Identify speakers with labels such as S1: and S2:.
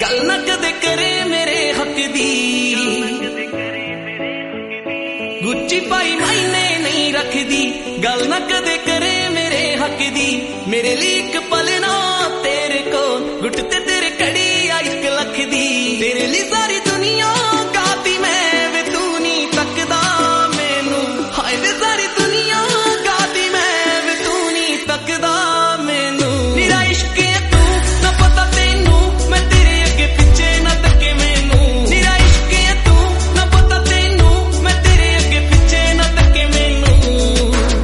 S1: गल ना कदे करे मेरे हक दी। गुच्ची पाई मायने नहीं रखदी, गल ना कदे करे मेरे हक दी। मेरे लिए एक पल